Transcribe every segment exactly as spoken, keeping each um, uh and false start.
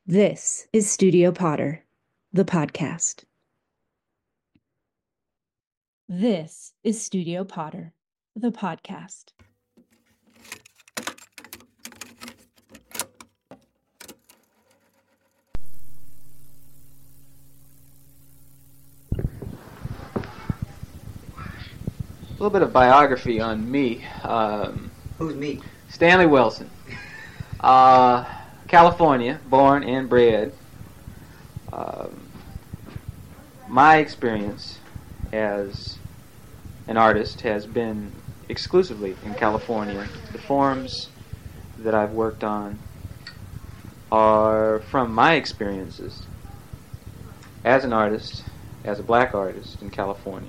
This is Studio Potter, the podcast. This is Studio Potter, the podcast. A little bit of biography on me. Um, Who's me? Stanley Wilson. Uh, California, born and bred. Um, my experience as an artist has been exclusively in California. The forms that I've worked on are from my experiences as an artist, as a black artist in California.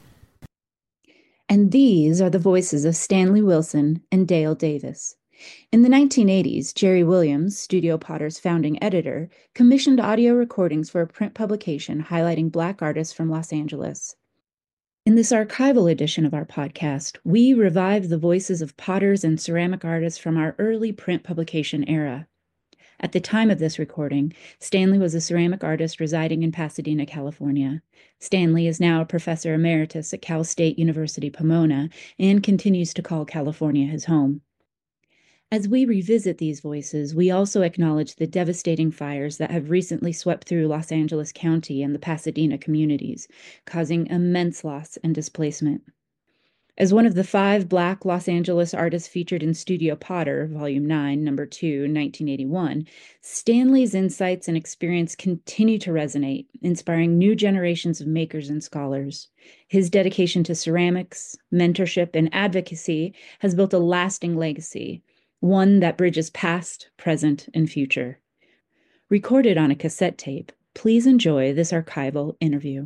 And these are the voices of Stanley Wilson and Dale Davis. In the nineteen eighties, Jerry Williams, Studio Potter's founding editor, commissioned audio recordings for a print publication highlighting black artists from Los Angeles. In this archival edition of our podcast, we revive the voices of potters and ceramic artists from our early print publication era. At the time of this recording, Stanley was a ceramic artist residing in Pasadena, California. Stanley is now a professor emeritus at Cal State University Pomona and continues to call California his home. As we revisit these voices, we also acknowledge the devastating fires that have recently swept through Los Angeles County and the Pasadena communities, causing immense loss and displacement. As one of the five Black Los Angeles artists featured in Studio Potter, Volume nine, Number two, nineteen eighty-one, Stanley's insights and experience continue to resonate, inspiring new generations of makers and scholars. His dedication to ceramics, mentorship, and advocacy has built a lasting legacy, one that bridges past, present, and future. Recorded on a cassette tape, please enjoy this archival interview.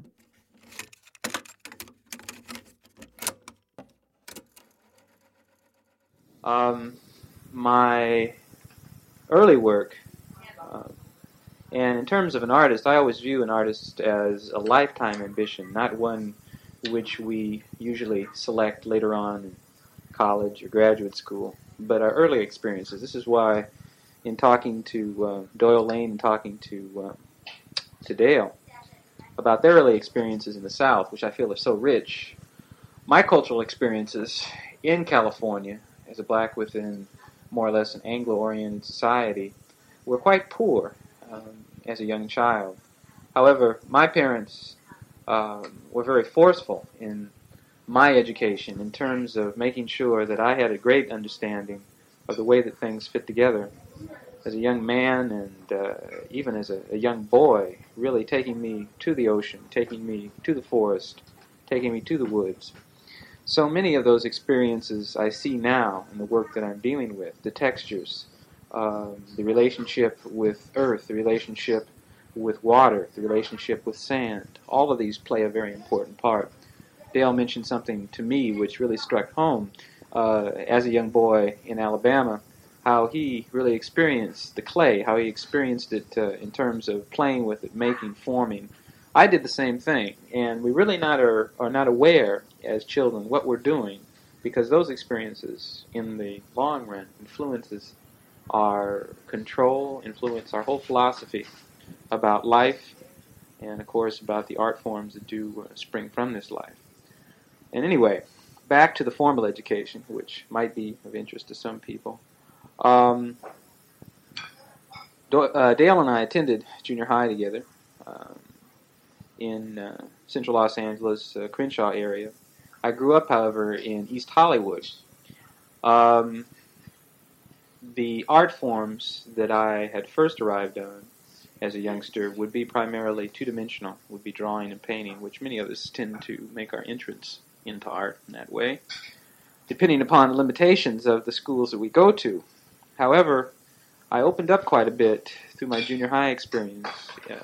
Um, my early work, uh, and in terms of an artist, I always view an artist as a lifetime ambition, not one which we usually select later on in college or graduate school, but our early experiences. This is why, in talking to uh, Doyle Lane and talking to uh, to Dale about their early experiences in the South, which I feel are so rich, my cultural experiences in California as a black within more or less an Anglo-oriented society, were quite poor um, as a young child. However, my parents um, were very forceful in my education in terms of making sure that I had a great understanding of the way that things fit together. As a young man and uh, even as a, a young boy, really taking me to the ocean, taking me to the forest, taking me to the woods. So many of those experiences I see now in the work that I'm dealing with, the textures, um, the relationship with earth, the relationship with water, the relationship with sand. All of these play a very important part. Dale mentioned something to me which really struck home uh, as a young boy in Alabama, how he really experienced the clay, how he experienced it uh, in terms of playing with it, making, forming. I did the same thing, and we really not are, are not aware as children what we're doing, because those experiences in the long run influences our control, influence our whole philosophy about life, and of course about the art forms that do uh, spring from this life. And anyway, back to the formal education, which might be of interest to some people. Um, Do- uh, Dale and I attended junior high together. Um, in uh, central Los Angeles, uh, Crenshaw area. I grew up, however, in East Hollywood. Um, the art forms that I had first arrived on as a youngster would be primarily two-dimensional, would be drawing and painting, which many of us tend to make our entrance into art in that way, depending upon the limitations of the schools that we go to. However, I opened up quite a bit through my junior high experience. Uh,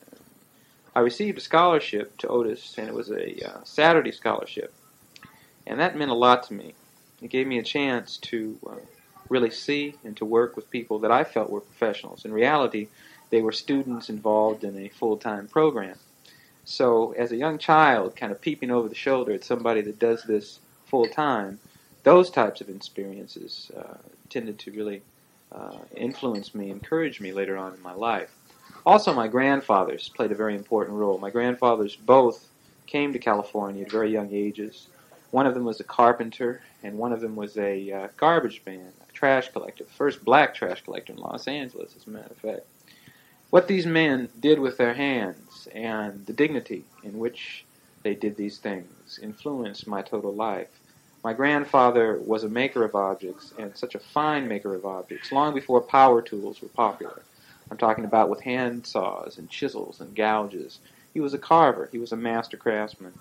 I received a scholarship to Otis, and it was a uh, Saturday scholarship, and that meant a lot to me. It gave me a chance to uh, really see and to work with people that I felt were professionals. In reality, they were students involved in a full-time program. So as a young child, kind of peeping over the shoulder at somebody that does this full-time, those types of experiences uh, tended to really uh, influenced me, encouraged me later on in my life. Also, my grandfathers played a very important role. My grandfathers both came to California at very young ages. One of them was a carpenter, and one of them was a uh, garbage man, a trash collector, the first black trash collector in Los Angeles, as a matter of fact. What these men did with their hands and the dignity in which they did these things influenced my total life. My grandfather was a maker of objects, and such a fine maker of objects, long before power tools were popular. I'm talking about with hand saws and chisels and gouges. He was a carver. He was a master craftsman.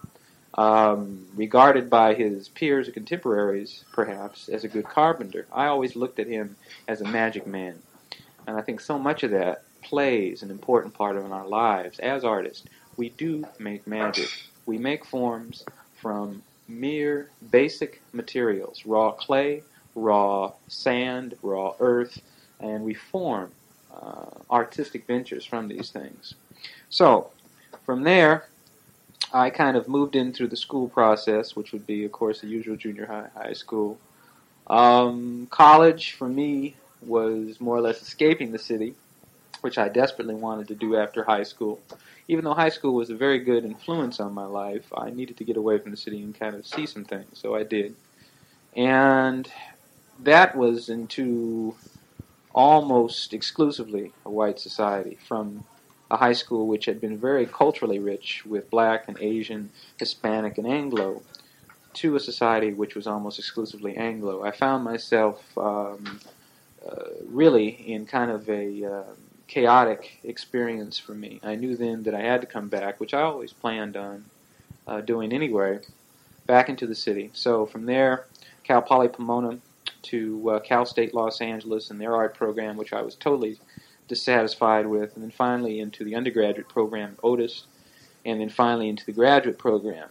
Um, regarded by his peers and contemporaries, perhaps, as a good carpenter. I always looked at him as a magic man. And I think so much of that plays an important part in our lives as artists. We do make magic. We make forms from mere basic materials, raw clay, raw sand, raw earth, and we form uh, artistic ventures from these things. So, from there, I kind of moved in through the school process, which would be, of course, the usual junior high, high school. Um, college, for me, was more or less escaping the city, which I desperately wanted to do after high school. Even though high school was a very good influence on my life, I needed to get away from the city and kind of see some things, so I did. And that was into almost exclusively a white society, from a high school which had been very culturally rich with black and Asian, Hispanic, and Anglo, to a society which was almost exclusively Anglo. I found myself um, uh, really in kind of a uh, chaotic experience for me. I knew then that I had to come back, which I always planned on uh, doing anyway, back into the city. So from there, Cal Poly Pomona to uh, Cal State Los Angeles and their art program, which I was totally dissatisfied with, and then finally into the undergraduate program at Otis, and then finally into the graduate program.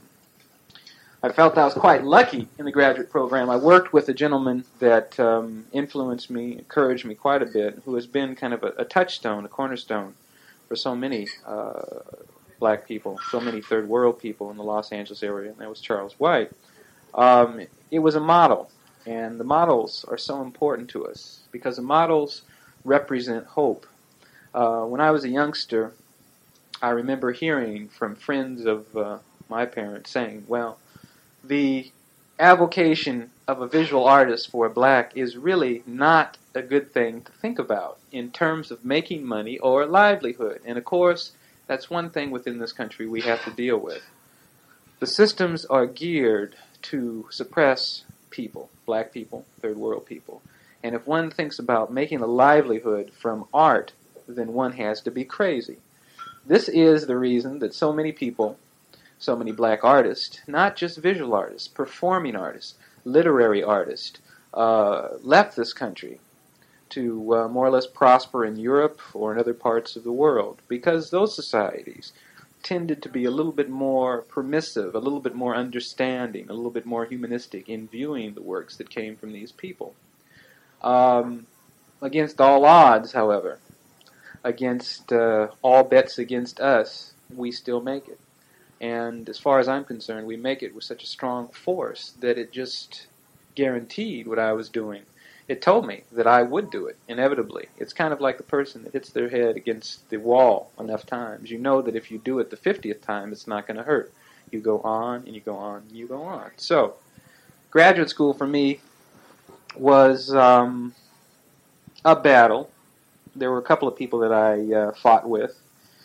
I felt I was quite lucky in the graduate program. I worked with a gentleman that um, influenced me, encouraged me quite a bit, who has been kind of a, a touchstone, a cornerstone for so many uh, black people, so many third world people in the Los Angeles area, and that was Charles White. Um, it was a model, and the models are so important to us because the models represent hope. Uh, when I was a youngster, I remember hearing from friends of uh, my parents saying, well, the avocation of a visual artist for a black is really not a good thing to think about in terms of making money or livelihood. And of course, that's one thing within this country we have to deal with. The systems are geared to suppress people, black people, third world people. And if one thinks about making a livelihood from art, then one has to be crazy. This is the reason that so many people, so many black artists, not just visual artists, performing artists, literary artists, uh, left this country to uh, more or less prosper in Europe or in other parts of the world, because those societies tended to be a little bit more permissive, a little bit more understanding, a little bit more humanistic in viewing the works that came from these people. Um, against all odds, however, against uh, all bets against us, we still make it. And as far as I'm concerned, we make it with such a strong force that it just guaranteed what I was doing. It told me that I would do it, inevitably. It's kind of like the person that hits their head against the wall enough times. You know that if you do it the fiftieth time, it's not going to hurt. You go on, and you go on, and you go on. So, graduate school for me was um, a battle. There were a couple of people that I uh, fought with.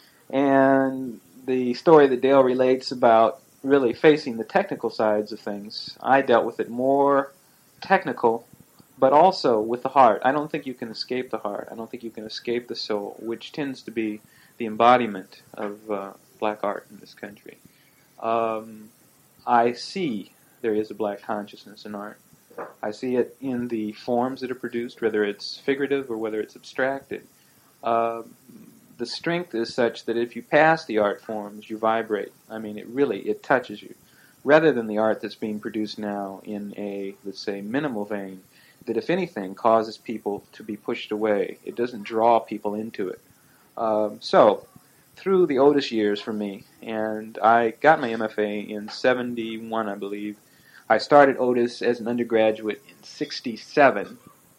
And the story that Dale relates about really facing the technical sides of things, I dealt with it more technical, but also with the heart. I don't think you can escape the heart. I don't think you can escape the soul, which tends to be the embodiment of uh, black art in this country. Um, I see there is a black consciousness in art. I see it in the forms that are produced, whether it's figurative or whether it's abstracted. Uh, the strength is such that if you pass the art forms, you vibrate. I mean, it really, it touches you. Rather than the art that's being produced now in a, let's say, minimal vein, that if anything causes people to be pushed away. It doesn't draw people into it. Um, so, through the Otis years for me, and I got my M F A in seventy-one, I believe. I started Otis as an undergraduate in sixty-seven,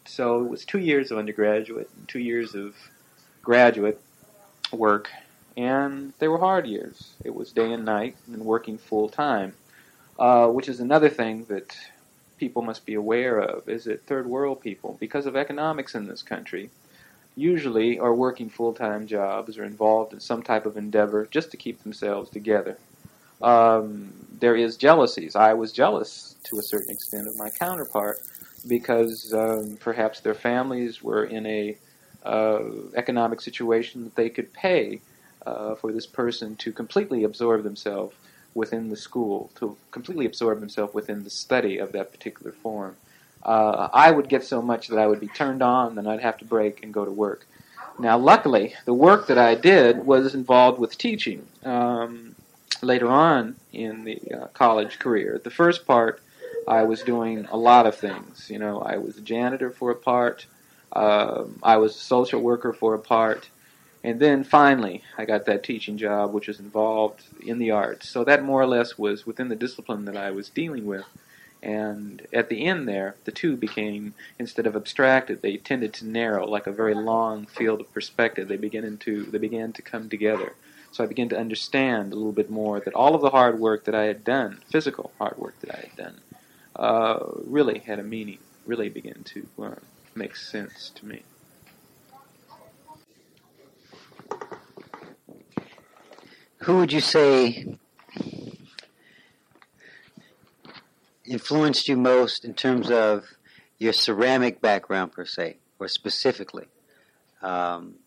So it was two years of undergraduate and two years of graduate work, and they were hard years. It was day and night and working full time, uh, which is another thing that people must be aware of, is that third world people, because of economics in this country, usually are working full-time jobs or involved in some type of endeavor just to keep themselves together. Um, there is jealousies. I was jealous to a certain extent of my counterpart because um, perhaps their families were in a uh, economic situation that they could pay uh, for this person to completely absorb themselves within the school, to completely absorb himself within the study of that particular form. Uh, I would get so much that I would be turned on, then I'd have to break and go to work. Now, luckily, the work that I did was involved with teaching um, later on in the uh, college career. The first part, I was doing a lot of things. You know, I was a janitor for a part. Uh, I was a social worker for a part. And then finally, I got that teaching job, which was involved in the arts. So that more or less was within the discipline that I was dealing with. And at the end there, the two became, instead of abstracted, they tended to narrow, like a very long field of perspective. They began to, they began to come together. So I began to understand a little bit more that all of the hard work that I had done, physical hard work that I had done, uh, really had a meaning, really began to uh, make sense to me. Who would you say influenced you most in terms of your ceramic background per se, or specifically? Um,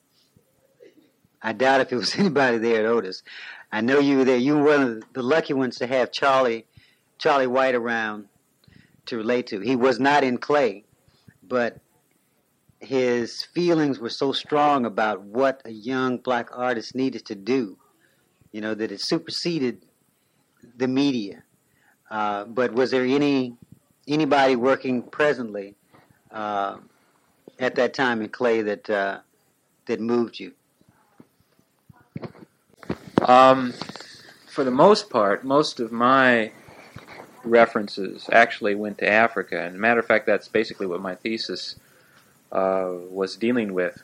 I doubt if it was anybody there at Otis. I know you were there. You were one of the lucky ones to have Charlie, Charlie White around to relate to. He was not in clay, but his feelings were so strong about what a young black artist needed to do, you know, that it superseded the media. Uh, but was there any anybody working presently uh, at that time in clay that uh, that moved you? Um, for the most part, most of my references actually went to Africa. And as a matter of fact, that's basically what my thesis uh, was dealing with,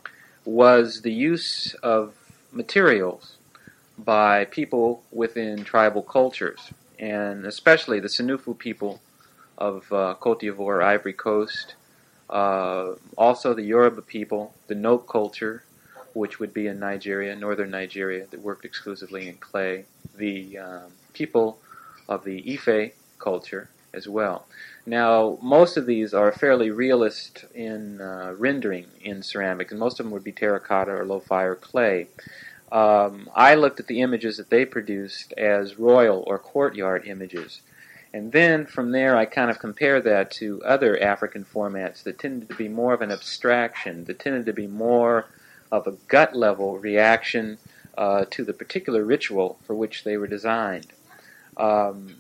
was the use of materials by people within tribal cultures, and especially the Senufu people of uh, Cote d'Ivoire, Ivory Coast, uh, also the Yoruba people, the Nok culture, which would be in Nigeria, northern Nigeria, that worked exclusively in clay, the um, people of the Ife culture as well. Now, most of these are fairly realist in uh, rendering in ceramic, and most of them would be terracotta or low-fire clay. Um, I looked at the images that they produced as royal or courtyard images. And then from there I kind of compared that to other African formats that tended to be more of an abstraction, that tended to be more of a gut-level reaction uh, to the particular ritual for which they were designed. Um,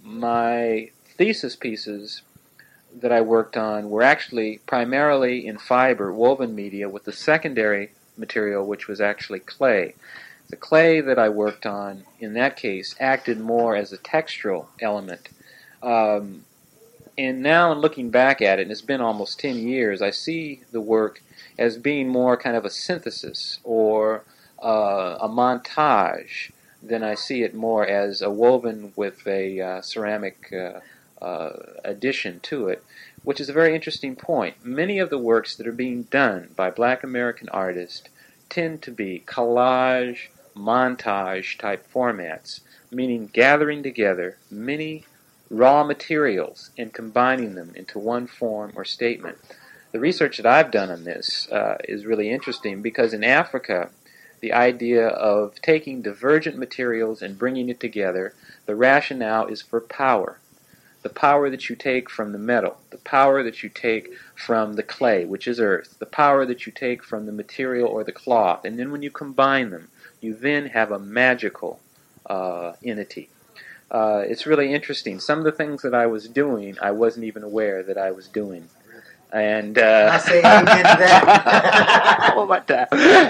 my thesis pieces that I worked on were actually primarily in fiber, woven media, with the secondary material, which was actually clay. The clay that I worked on, in that case, acted more as a textural element. Um, and now, in looking back at it, and it's been almost ten years, I see the work as being more kind of a synthesis or uh, a montage than I see it more as a woven with a uh, ceramic uh, uh, addition to it, which is a very interesting point. Many of the works that are being done by black American artists tend to be collage, montage type formats, meaning gathering together many raw materials and combining them into one form or statement. The research that I've done on this uh, is really interesting because in Africa, the idea of taking divergent materials and bringing it together, the rationale is for power. The power that you take from the metal, the power that you take from the clay, which is earth, the power that you take from the material or the cloth, and then when you combine them, you then have a magical uh, entity. Uh, it's really interesting. Some of the things that I was doing, I wasn't even aware that I was doing. And uh, I say amen to that. oh my God.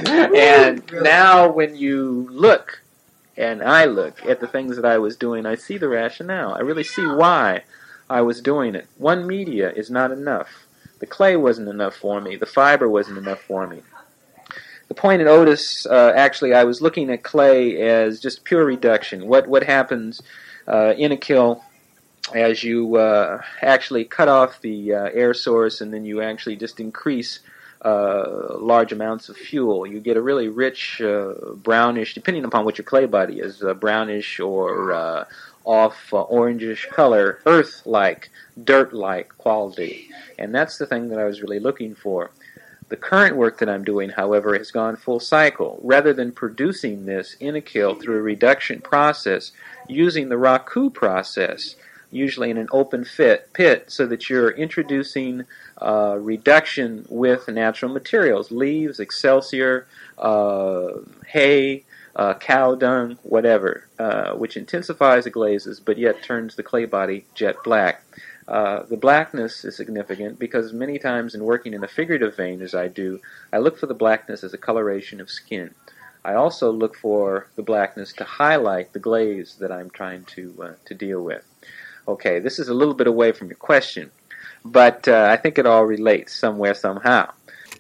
And now when you look, and I look at the things that I was doing, I see the rationale. I really see why I was doing it. One media is not enough. The clay wasn't enough for me. The fiber wasn't enough for me. The point at Otis, uh, actually, I was looking at clay as just pure reduction. What what happens uh, in a kiln as you uh, actually cut off the uh, air source and then you actually just increase uh, large amounts of fuel. You get a really rich uh, brownish, depending upon what your clay body is, uh, brownish or uh, off uh, orangish color, earth-like, dirt-like quality. And that's the thing that I was really looking for. The current work that I'm doing, however, has gone full cycle. Rather than producing this in a kiln through a reduction process, using the raku process, usually in an open fit, pit, so that you're introducing uh, reduction with natural materials, leaves, excelsior, uh, hay, uh, cow dung, whatever, uh, which intensifies the glazes, but yet turns the clay body jet black. Uh, the blackness is significant because many times in working in a figurative vein, as I do, I look for the blackness as a coloration of skin. I also look for the blackness to highlight the glaze that I'm trying to uh, to deal with. Okay, this is a little bit away from your question, but uh, I think it all relates somewhere, somehow.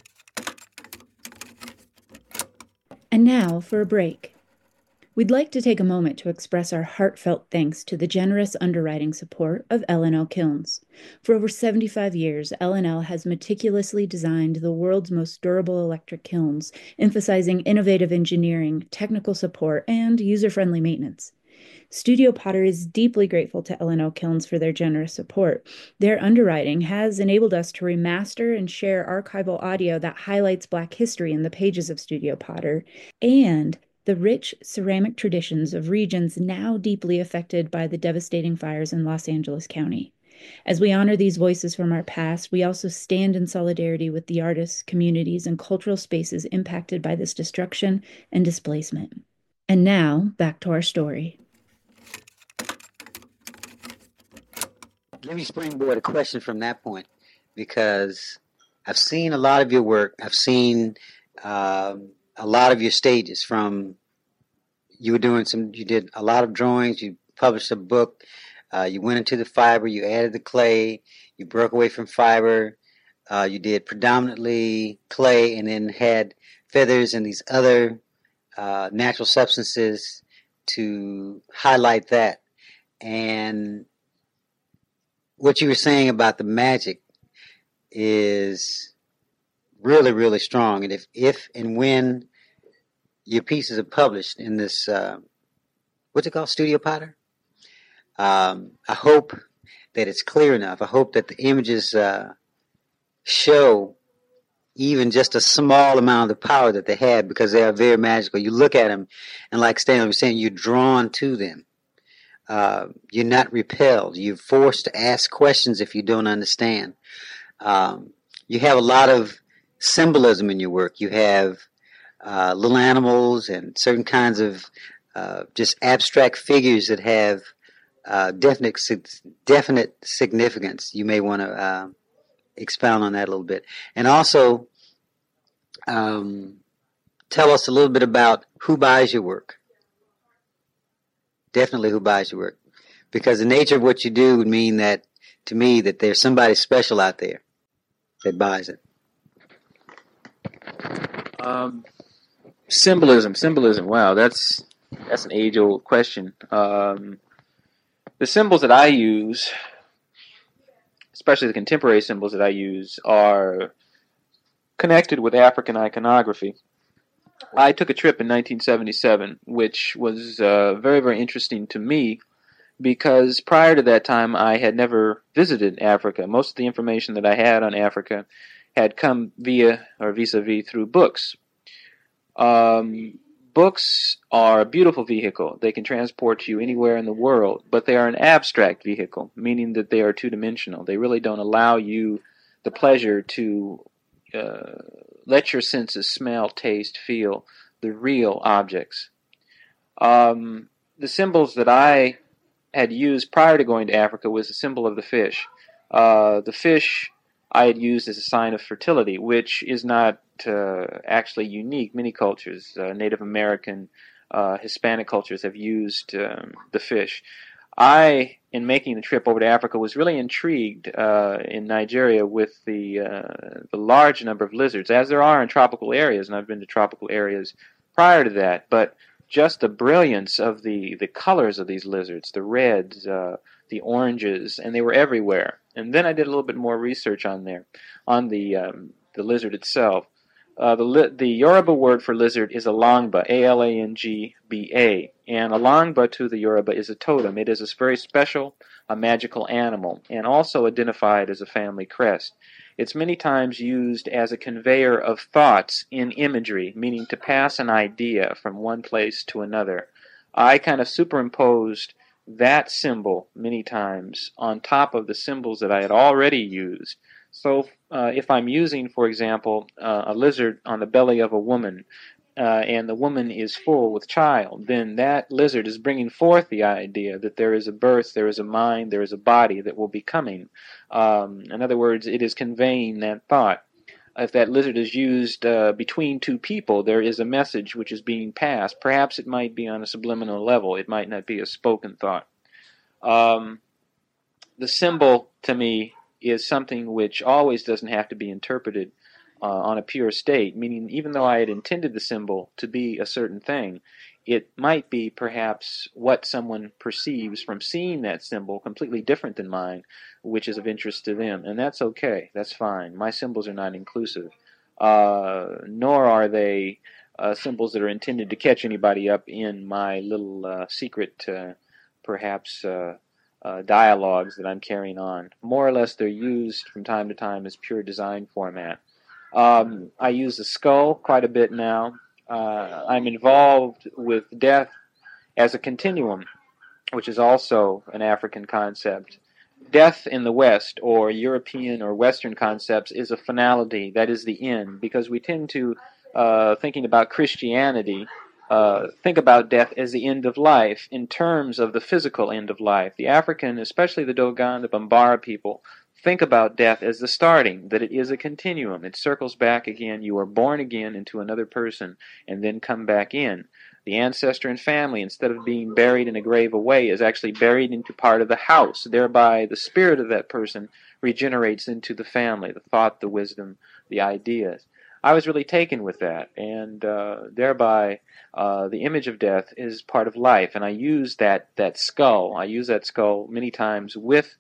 And now for a break. We'd like to take a moment to express our heartfelt thanks to the generous underwriting support of L and L Kilns. For over seventy-five years, L and L has meticulously designed the world's most durable electric kilns, emphasizing innovative engineering, technical support, and user-friendly maintenance. Studio Potter is deeply grateful to L and L Kilns for their generous support. Their underwriting has enabled us to remaster and share archival audio that highlights Black history in the pages of Studio Potter, and the rich ceramic traditions of regions now deeply affected by the devastating fires in Los Angeles County. As we honor these voices from our past, we also stand in solidarity with the artists, communities, and cultural spaces impacted by this destruction and displacement. And now, back to our story. Let me springboard a question from that point, because I've seen a lot of your work. I've seen um, a lot of your stages. From you were doing some, you did a lot of drawings. You published a book. Uh, you went into the fiber. You added the clay. You broke away from fiber. Uh, you did predominantly clay, and then had feathers and these other uh, natural substances to highlight that. And what you were saying about the magic is really, really strong. And if, if and when your pieces are published in this, uh, what's it called, Studio Potter? Um, I hope that it's clear enough. I hope that the images uh, show even just a small amount of the power that they have, because they are very magical. You look at them, and like Stanley was saying, you're drawn to them. Uh, you're not repelled. You're forced to ask questions if you don't understand. Um, you have a lot of symbolism in your work. You have uh, little animals and certain kinds of uh, just abstract figures that have uh, definite definite significance. You may want to uh, expound on that a little bit. And also um, tell us a little bit about who buys your work. Definitely who buys your work. Because the nature of what you do would mean that, to me, that there's somebody special out there that buys it. Um, symbolism, symbolism. Wow, that's that's an age-old question. Um, the symbols that I use, especially the contemporary symbols that I use, are connected with African iconography. I took a trip in nineteen seventy-seven, which was uh, very, very interesting to me, because prior to that time I had never visited Africa. Most of the information that I had on Africa had come via or vis-a-vis through books. Um, books are a beautiful vehicle. They can transport you anywhere in the world, but they are an abstract vehicle, meaning that they are two-dimensional. They really don't allow you the pleasure to uh, let your senses smell, taste, feel the real objects. Um, the symbols that I had used prior to going to Africa was the symbol of the fish. Uh, the fish I had used as a sign of fertility, which is not uh, actually unique. Many cultures, uh, Native American, uh, Hispanic cultures, have used um, the fish. I, in making the trip over to Africa, was really intrigued uh, in Nigeria with the uh, the large number of lizards, as there are in tropical areas, and I've been to tropical areas prior to that, but just the brilliance of the, the colors of these lizards, the reds, uh, the oranges, and they were everywhere. And then I did a little bit more research on there, on the um, the lizard itself. Uh, the li the Yoruba word for lizard is alangba, A L A N G B A, and alangba to the Yoruba is a totem. It is a very special, a magical animal, and also identified as a family crest. It's many times used as a conveyor of thoughts in imagery, meaning to pass an idea from one place to another. I kind of superimposed that symbol many times on top of the symbols that I had already used. So uh, if I'm using, for example, uh, a lizard on the belly of a woman, uh, and the woman is full with child, then that lizard is bringing forth the idea that there is a birth, there is a mind, there is a body that will be coming. Um, in other words, it is conveying that thought. If that lizard is used uh, between two people, there is a message which is being passed. Perhaps it might be on a subliminal level. It might not be a spoken thought. Um, the symbol, to me, is something which always doesn't have to be interpreted uh, on a pure state, meaning even though I had intended the symbol to be a certain thing, it might be perhaps what someone perceives from seeing that symbol completely different than mine, which is of interest to them. And that's okay. That's fine. My symbols are not inclusive, uh, nor are they uh, symbols that are intended to catch anybody up in my little uh, secret, uh, perhaps, uh, uh, dialogues that I'm carrying on. More or less, they're used from time to time as pure design format. Um, I use the skull quite a bit now. Uh, I'm involved with death as a continuum, which is also an African concept. Death in the West, or European or Western concepts, is a finality, that is the end, because we tend to, uh, thinking about Christianity, uh, think about death as the end of life in terms of the physical end of life. The African, especially the Dogon, the Bambara people, think about death as the starting, that it is a continuum. It circles back again. You are born again into another person and then come back in. The ancestor and family, instead of being buried in a grave away, is actually buried into part of the house. Thereby, the spirit of that person regenerates into the family, the thought, the wisdom, the ideas. I was really taken with that, and uh, thereby uh, the image of death is part of life. And I use that, that skull. I use that skull many times with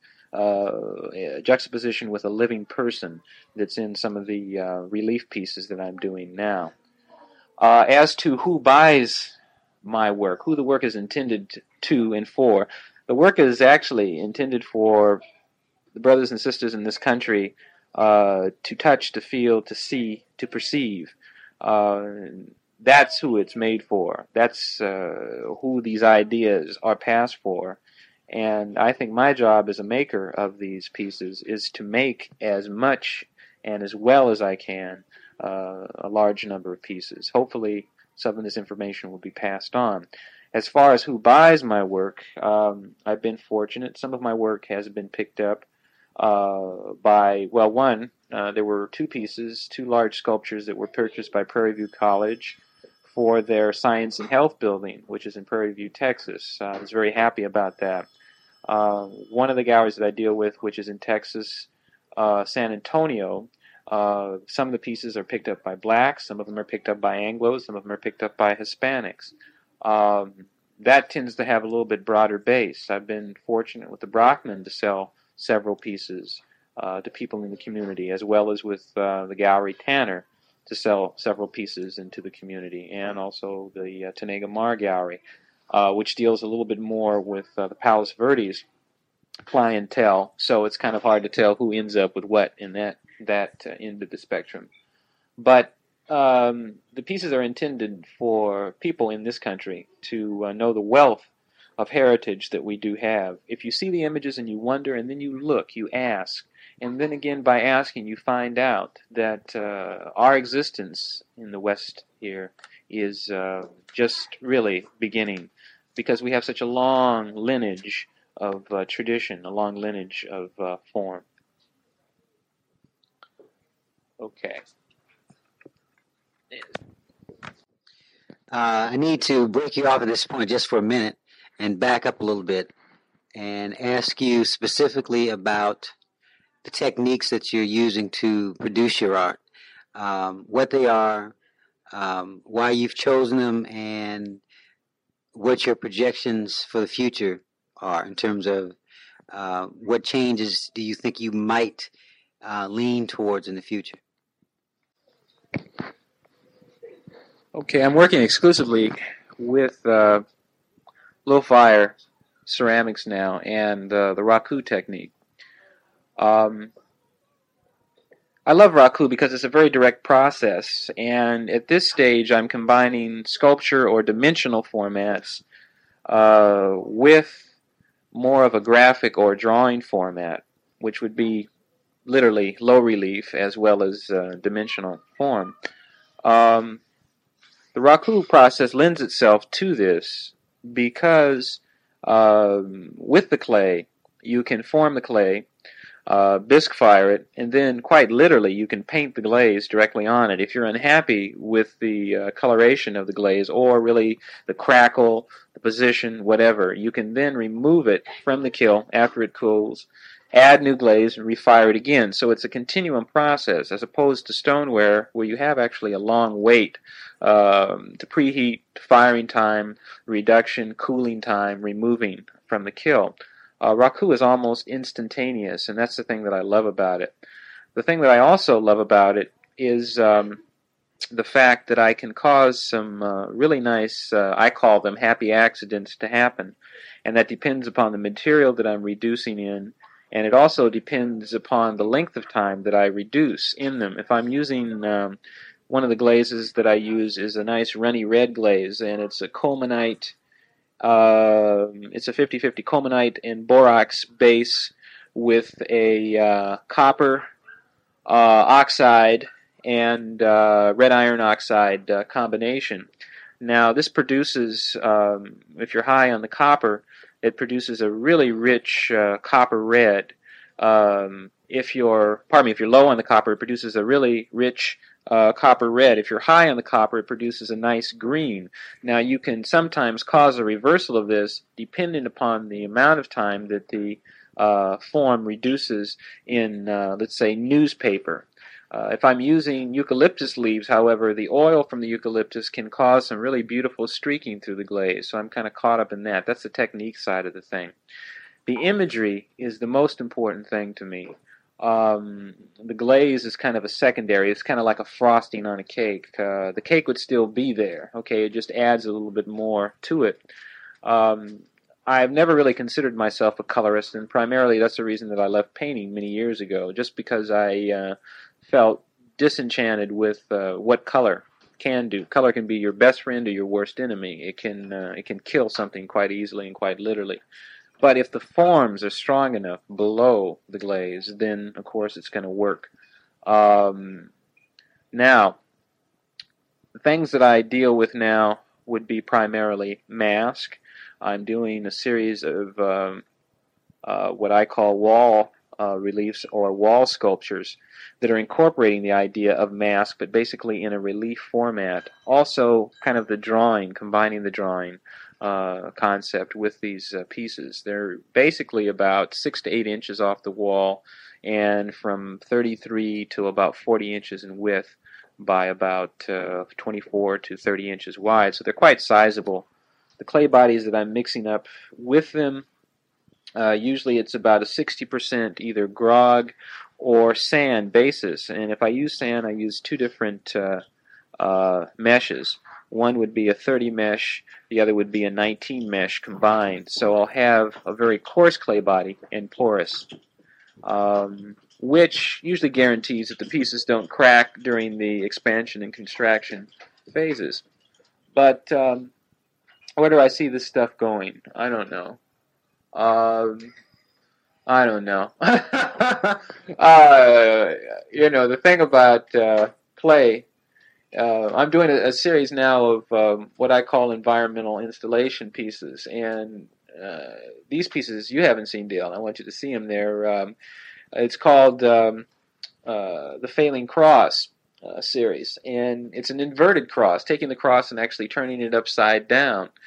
Uh, juxtaposition with a living person that's in some of the uh, relief pieces that I'm doing now. Uh, as to who buys my work, who the work is intended to and for, the work is actually intended for the brothers and sisters in this country uh, to touch, to feel, to see, to perceive. Uh, that's who it's made for. That's uh, who these ideas are passed for. And I think my job as a maker of these pieces is to make as much and as well as I can uh, a large number of pieces. Hopefully some of this information will be passed on. As far as who buys my work, um, I've been fortunate. Some of my work has been picked up uh, by, well, one, uh, there were two pieces, two large sculptures that were purchased by Prairie View College for their Science and Health building, which is in Prairie View, Texas. Uh, I was very happy about that. Uh, one of the galleries that I deal with, which is in Texas, uh, San Antonio, uh, some of the pieces are picked up by blacks, some of them are picked up by Anglos, some of them are picked up by Hispanics. Um, that tends to have a little bit broader base. I've been fortunate with the Brockman to sell several pieces uh, to people in the community, as well as with uh, the Gallery Tanner to sell several pieces into the community, and also the uh, Tanega Mar Gallery, Uh, which deals a little bit more with uh, the Palos Verdes clientele, so it's kind of hard to tell who ends up with what in that that uh, end of the spectrum. But um, the pieces are intended for people in this country to uh, know the wealth of heritage that we do have. If you see the images and you wonder, and then you look, you ask, and then again by asking you find out that uh, our existence in the West here is uh, just really beginning, because we have such a long lineage of uh, tradition, a long lineage of uh, form. Okay. Uh, I need to break you off at this point just for a minute and back up a little bit. and ask you specifically about the techniques that you're using to produce your art, um, what they are, um, why you've chosen them, and what your projections for the future are in terms of uh, what changes do you think you might uh, lean towards in the future? Okay, I'm working exclusively with uh, low fire ceramics now and uh, the Raku technique. Um, I love Raku because it's a very direct process, and at this stage I'm combining sculpture or dimensional formats uh, with more of a graphic or drawing format, which would be literally low relief as well as uh, dimensional form. Um, the Raku process lends itself to this because um, with the clay you can form the clay, uh, bisque fire it, and then quite literally you can paint the glaze directly on it. If you're unhappy with the uh, coloration of the glaze or really the crackle, the position, whatever, you can then remove it from the kiln after it cools, add new glaze, and refire it again. So it's a continuum process as opposed to stoneware where you have actually a long wait um, to preheat, firing time, reduction, cooling time, removing from the kiln. Uh, Raku is almost instantaneous, and that's the thing that I love about it. The thing that I also love about it is um, the fact that I can cause some uh, really nice, uh, I call them happy accidents to happen, and that depends upon the material that I'm reducing in, and it also depends upon the length of time that I reduce in them. If I'm using, um, one of the glazes that I use is a nice runny red glaze, and it's a Colemanite. Uh, it's a fifty fifty Colemanite and borax base with a uh, copper uh, oxide and uh, red iron oxide uh, combination. Now this produces, um, if you're high on the copper, it produces a really rich uh, copper red. Um, if you're, pardon me, if you're low on the copper, it produces a really rich Uh, copper red. If you're high on the copper, it produces a nice green. Now you can sometimes cause a reversal of this depending upon the amount of time that the uh, form reduces in, uh, let's say, newspaper. Uh, if I'm using eucalyptus leaves, however, the oil from the eucalyptus can cause some really beautiful streaking through the glaze, so I'm kind of caught up in that. That's the technique side of the thing. The imagery is the most important thing to me. Um, the glaze is kind of a secondary. It's kind of like a frosting on a cake. Uh, the cake would still be there. Okay, it just adds a little bit more to it. Um, I've never really considered myself a colorist, and primarily that's the reason that I left painting many years ago, just because I uh, felt disenchanted with uh, what color can do. Color can be your best friend or your worst enemy. It can uh, it can kill something quite easily and quite literally. But if the forms are strong enough below the glaze, then of course it's going to work. Um, now, the things that I deal with now would be primarily mask. I'm doing a series of um, uh, what I call wall uh, reliefs or wall sculptures that are incorporating the idea of mask, but basically in a relief format. Also, kind of the drawing, combining the drawing Uh, concept with these uh, pieces. They're basically about six to eight inches off the wall and from thirty-three to about forty inches in width by about uh, twenty-four to thirty inches wide, so they're quite sizable. The clay bodies that I'm mixing up with them, uh, usually it's about a sixty percent either grog or sand basis, and if I use sand, I use two different uh, uh, meshes. One would be a thirty mesh, the other would be a nineteen mesh combined. So I'll have a very coarse clay body and porous, um, which usually guarantees that the pieces don't crack during the expansion and contraction phases. But um, where do I see this stuff going? I don't know. Um, I don't know. uh, you know, the thing about uh, clay, Uh, I'm doing a, a series now of um, what I call environmental installation pieces, and uh, these pieces you haven't seen, Dale. I want you to see them. They're, um, it's called um, uh, the Failing Cross uh, series, and it's an inverted cross, taking the cross and actually turning it upside down.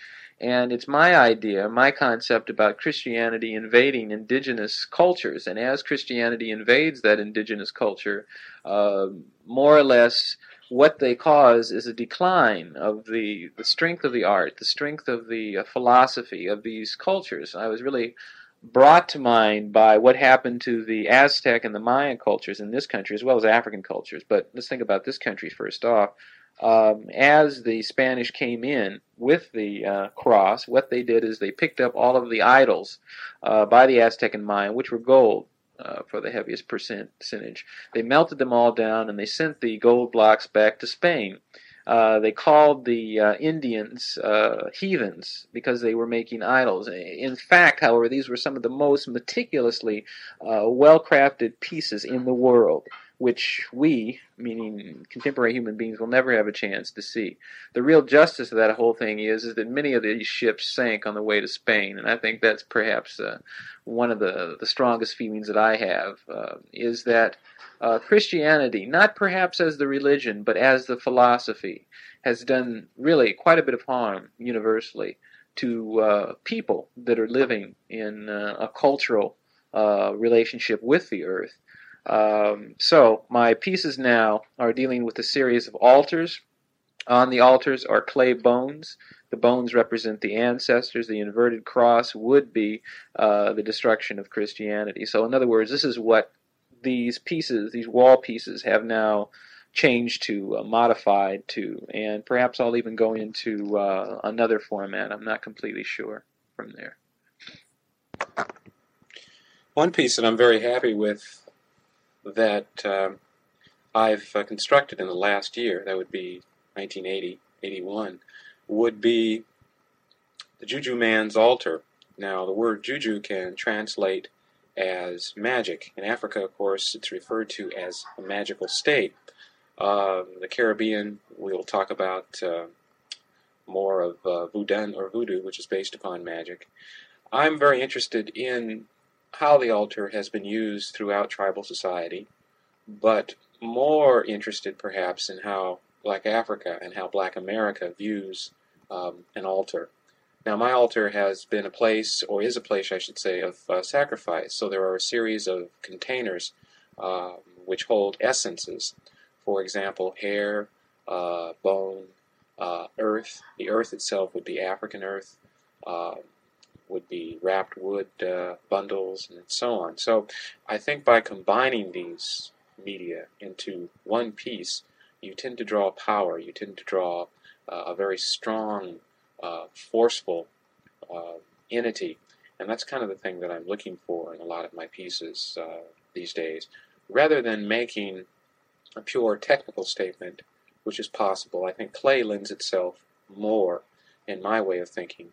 And it's my idea, my concept about Christianity invading indigenous cultures. And as Christianity invades that indigenous culture, uh, more or less what they cause is a decline of the, the strength of the art, the strength of the uh, philosophy of these cultures. I was really brought to mind by what happened to the Aztec and the Mayan cultures in this country, as well as African cultures. But let's think about this country first off. Um, as the Spanish came in with the uh, cross, what they did is they picked up all of the idols uh, by the Aztec and Mayan, which were gold uh, for the heaviest percentage. They melted them all down and they sent the gold blocks back to Spain. Uh, they called the uh, Indians uh, heathens because they were making idols. In fact, however, these were some of the most meticulously uh, well-crafted pieces in the world, which we, meaning contemporary human beings, will never have a chance to see. The real justice of that whole thing is, is that many of these ships sank on the way to Spain, and I think that's perhaps uh, one of the, the strongest feelings that I have, uh, is that uh, Christianity, not perhaps as the religion, but as the philosophy, has done really quite a bit of harm universally to uh, people that are living in uh, a cultural uh, relationship with the earth. Um, so my pieces now are dealing with a series of altars. On the altars are clay bones. The bones represent the ancestors. The inverted cross would be uh, the destruction of Christianity. So in other words, this is what these pieces, these wall pieces, have now changed to, uh, modified to, and perhaps I'll even go into uh, another format. I'm not completely sure from there. One piece that I'm very happy with that um, I've uh, constructed in the last year, that would be nineteen eighty, eighty-one, would be the Juju Man's altar. Now, the word Juju can translate as magic. In Africa, of course, it's referred to as a magical state. Uh, the Caribbean, we'll talk about uh, more of uh, Voodoo or Voodoo, which is based upon magic. I'm very interested in how the altar has been used throughout tribal society, but more interested perhaps in how Black Africa and how Black America views um, an altar. Now, my altar has been a place, or is a place, I should say, of uh, sacrifice. So there are a series of containers uh, which hold essences. For example, hair, uh, bone, uh, earth. The earth itself would be African earth, uh, would be wrapped wood uh, bundles, and so on. So I think by combining these media into one piece, you tend to draw power, you tend to draw uh, a very strong, uh, forceful uh, entity, and that's kind of the thing that I'm looking for in a lot of my pieces uh, these days. Rather than making a pure technical statement, which is possible, I think clay lends itself more, in my way of thinking,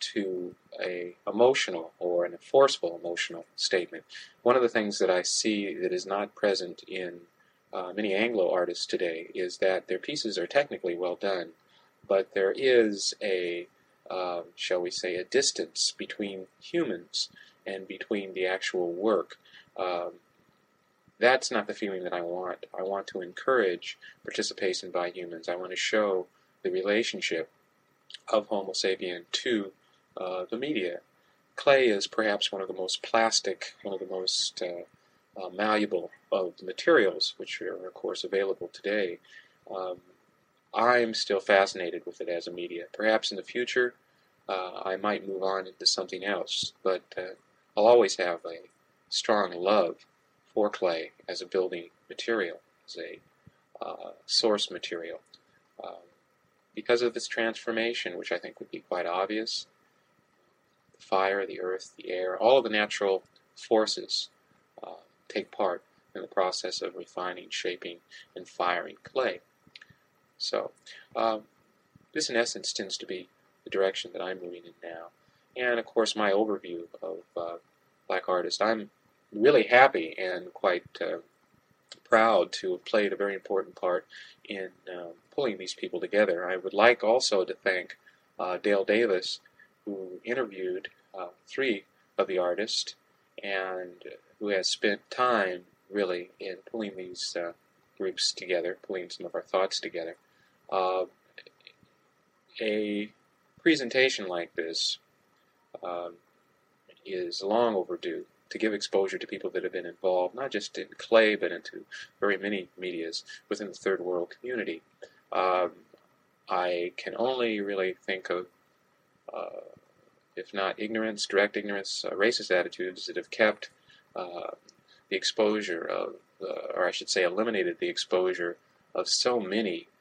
to a emotional or a forceful emotional statement. One of the things that I see that is not present in uh, many Anglo artists today is that their pieces are technically well done, but there is a, uh, shall we say, a distance between humans and between the actual work. Um, that's not the feeling that I want. I want to encourage participation by humans. I want to show the relationship of Homo sapien to uh, the media. Clay is perhaps one of the most plastic, one of the most uh, uh, malleable of the materials which are, of course, available today. Um, I'm still fascinated with it as a media. Perhaps in the future uh, I might move on into something else, but uh, I'll always have a strong love for clay as a building material, as a uh, source material. Um, because of its transformation, which I think would be quite obvious. The fire, the earth, the air, all of the natural forces uh, take part in the process of refining, shaping, and firing clay. So, um, this in essence tends to be the direction that I'm moving in now. And of course, my overview of uh, Black artists. I'm really happy and quite uh, proud to have played a very important part in um, pulling these people together. I would like also to thank uh, Dale Davis, who interviewed uh, three of the artists and who has spent time really in pulling these uh, groups together, pulling some of our thoughts together. Uh, a presentation like this um, is long overdue to give exposure to people that have been involved, not just in clay, but into very many medias within the third world community. Um, I can only really think of, uh, if not ignorance, direct ignorance, uh, racist attitudes that have kept uh, the exposure of, uh, or I should say eliminated the exposure of so many